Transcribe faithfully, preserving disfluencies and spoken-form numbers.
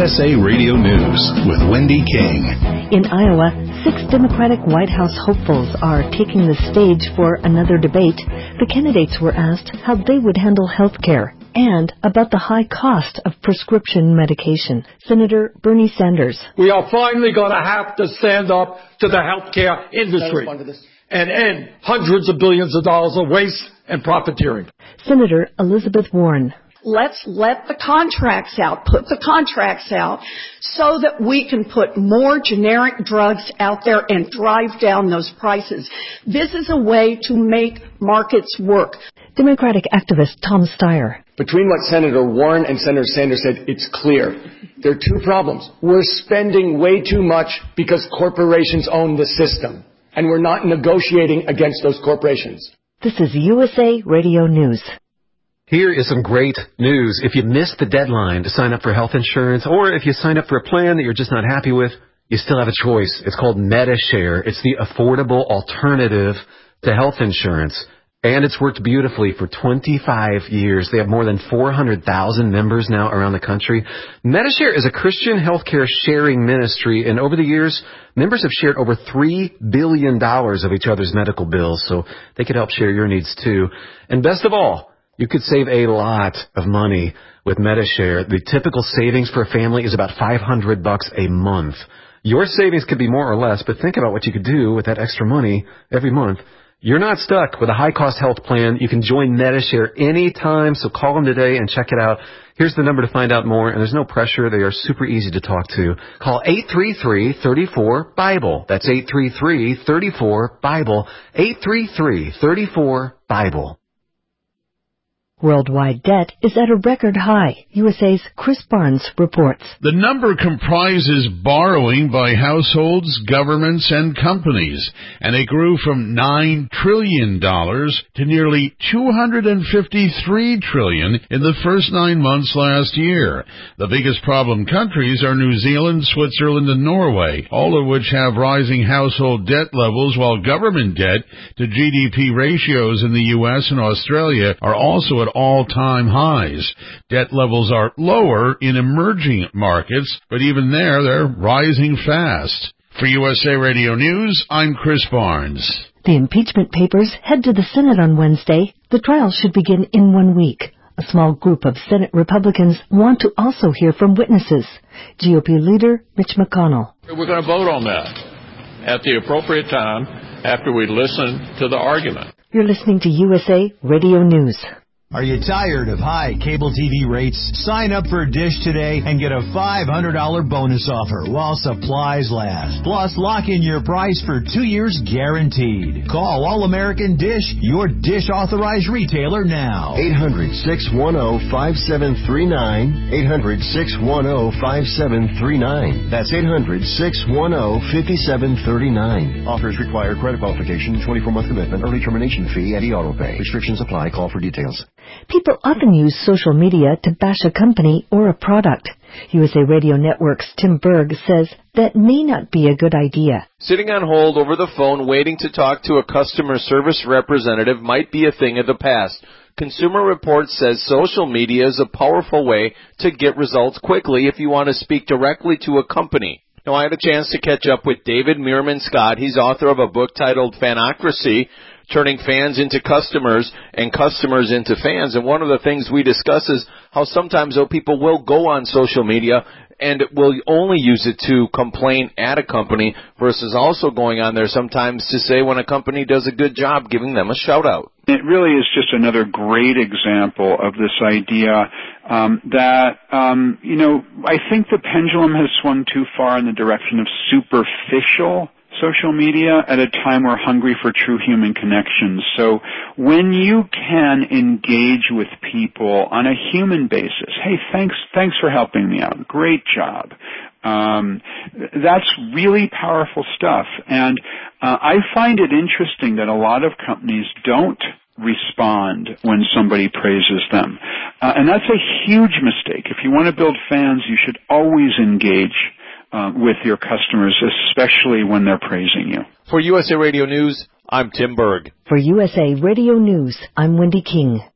S A Radio News with Wendy King. In Iowa, six Democratic White House hopefuls are taking the stage for another debate. The candidates were asked how they would handle health care and about the high cost of prescription medication. Senator Bernie Sanders. We are finally going to have to stand up to the healthcare industry and end hundreds of billions of dollars of waste and profiteering. Senator Elizabeth Warren. Let's let the contracts out, put the contracts out, so that we can put more generic drugs out there and drive down those prices. This is a way to make markets work. Democratic activist Tom Steyer. Between what Senator Warren and Senator Sanders said, it's clear. There are two problems. We're spending way too much because corporations own the system, and we're not negotiating against those corporations. This is U S A Radio News. Here is some great news. If you missed the deadline to sign up for health insurance, or if you signed up for a plan that you're just not happy with, you still have a choice. It's called Medi-Share. It's the affordable alternative to health insurance. And it's worked beautifully for twenty-five years. They have more than four hundred thousand members now around the country. Medi-Share is a Christian healthcare sharing ministry, and over the years, members have shared over three billion dollars of each other's medical bills, so they could help share your needs too. And best of all, you could save a lot of money with Medi-Share. The typical savings for a family is about five hundred bucks a month. Your savings could be more or less, but think about what you could do with that extra money every month. You're not stuck with a high-cost health plan. You can join Medi-Share anytime, so call them today and check it out. Here's the number to find out more, and there's no pressure. They are super easy to talk to. Call eight three three, three four, BIBLE. That's eight three three, three four, BIBLE. eight three three, three four, BIBLE. Worldwide debt is at a record high. U S A's Chris Barnes reports. The number comprises borrowing by households, governments, and companies, and it grew from nine trillion dollars to nearly two hundred fifty-three trillion dollars in the first nine months last year. The biggest problem countries are New Zealand, Switzerland, and Norway, all of which have rising household debt levels, while government debt to G D P ratios in the U S and Australia are also at all-time highs. Debt levels are lower in emerging markets, but even there, they're rising fast. For U S A Radio News, I'm Chris Barnes. The impeachment papers head to the Senate on Wednesday. The trial should begin in one week. A small group of Senate Republicans want to also hear from witnesses. G O P leader Mitch McConnell. We're going to vote on that at the appropriate time after we listen to the argument. You're listening to U S A Radio News. Are you tired of high cable T V rates? Sign up for Dish today and get a five hundred dollars bonus offer while supplies last. Plus, lock in your price for two years guaranteed. Call All-American Dish, your Dish authorized retailer now. eight hundred, six one zero, five seven three nine. eight hundred, six one zero, five seven three nine. That's eight hundred, six one zero, five seven three nine. Offers require credit qualification, twenty-four month commitment, early termination fee, and e-auto pay. Restrictions apply. Call for details. People often use social media to bash a company or a product. U S A Radio Network's Tim Berg says that may not be a good idea. Sitting on hold over the phone waiting to talk to a customer service representative might be a thing of the past. Consumer Reports says social media is a powerful way to get results quickly if you want to speak directly to a company. Now, I had a chance to catch up with David Meerman Scott. He's author of a book titled Fanocracy, Turning Fans into Customers and Customers into Fans. And one of the things we discuss is how sometimes, though, people will go on social media and will only use it to complain at a company versus also going on there sometimes to say when a company does a good job, giving them a shout-out. It really is just another great example of this idea um, that, um, you know, I think the pendulum has swung too far in the direction of superficial social media at a time we're hungry for true human connections. So when you can engage with people on a human basis, hey, thanks, thanks for helping me out. Great job. Um, that's really powerful stuff. And uh, I find it interesting that a lot of companies don't respond when somebody praises them. Uh, and that's a huge mistake. If you want to build fans, you should always engage Uh, with your customers, especially when they're praising you. For U S A Radio News, I'm Tim Berg. For U S A Radio News, I'm Wendy King.